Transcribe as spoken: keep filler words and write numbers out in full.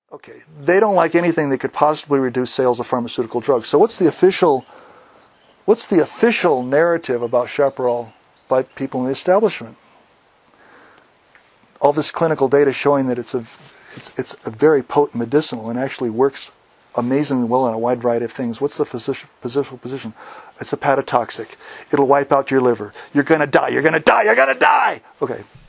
Okay, they don't like anything that could possibly reduce sales of pharmaceutical drugs. So what's the official, what's the official narrative about Chaparral by people in the establishment? All this clinical data showing that it's a, it's, it's a very potent medicinal and actually works amazingly well on a wide variety of things. What's the physician, physician position? It's hepatotoxic. It'll wipe out your liver. You're going to die. You're going to die. You're going to die. Okay.